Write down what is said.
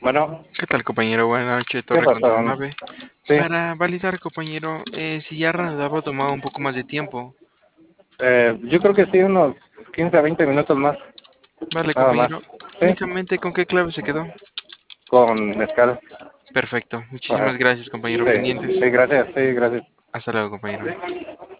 Bueno, ¿Qué tal, compañero? Buenas noches, ¿qué Torre pasó? Control 9. Sí, Para validar, compañero, si ya reanudaba o tomaba un poco más de tiempo. yo creo que sí, unos 15 a 20 minutos más, Vale, nada más. compañero. Sí, Únicamente, ¿con qué clave se quedó? con mezcal. Perfecto. Ajá. Muchísimas gracias, compañero. Sí, Pendientes. sí, gracias, sí, gracias. Hasta luego, compañero.